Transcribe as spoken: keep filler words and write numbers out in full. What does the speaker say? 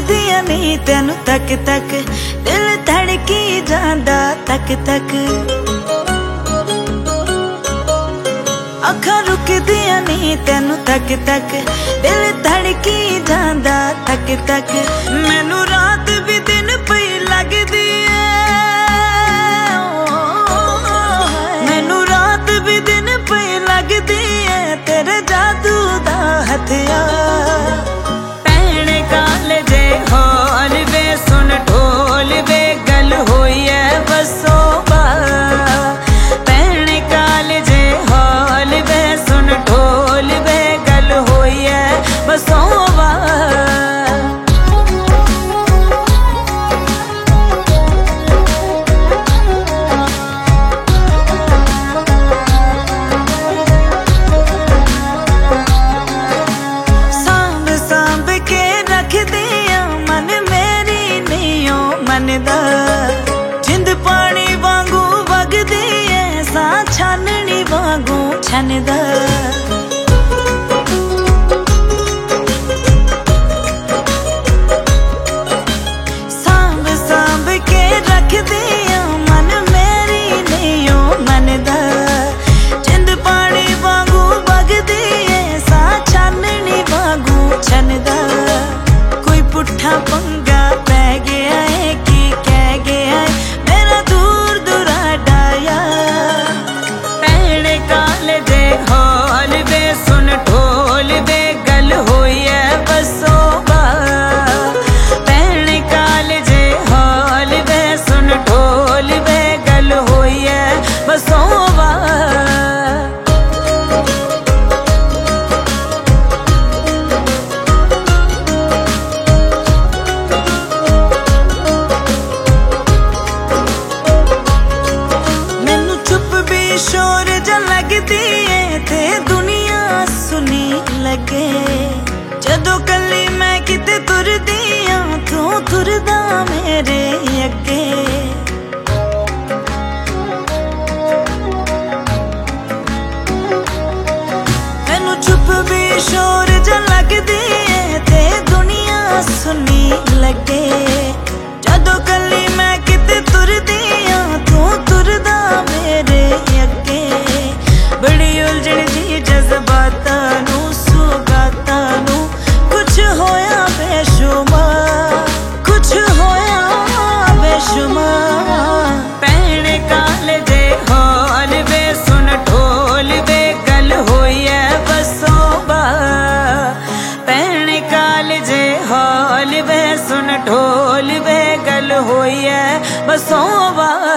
रुकदियां नहीं तेनू तक तक, दिल धड़की जांदा तक तक। अखां रुकदियां नहीं तेनू तक तक, दिल धड़की जांदा तक तक। मैनू रात भी दिन पई लगदी है, मैनू रात भी दिन पई लगदी है, तेरे जादू दा हथियार। भैणे कालजे हौल वे सुन ढोल वे, गल होई है बसो बार। भैणे कालजे हौल वे सुन ढोल वे, गल होई है बसो बार। जिंद पानी वांगू वगदी है, सा छाननी वांगू छनदा। सांभ सांभ के रखदी मन मेरी नहीं मनदा। जिंद पानी वांगू वगदी है, सा छाननी वांगू छनदा। कोई पुट्ठा पंगा पै गया है कि कह गया है, मेरा दूर दुराडा यार। भैणे कालजे हौल वे सुन ढोल वे, गल होई है बसो बार। भैणे कालजे हौल वे सुन ढोल वे, गल होई है बसो बार। शोर ज लगदी है ते दुनिया सुनी लगे, जदों कली मैं किते तुरदी हां, तू तुरदा मेरे अगे। मैनू चुप भी शोर ज लगदी है ते दुनिया सुनी लगे, जदों कली मैं किते तुरदी हां, तू तुरदा मेरे अगे। बड़ी उलझन जी जज्बातां नू सुगातां नू, कुछ होया बेशुमार, कुछ होया बेशुमार। भैणे कालजे हौल वे सुन ढोल वे, गल होई है बसो बार। भैणे कालजे हौल वे सुन ढोल वे, गल होई है बसो बार।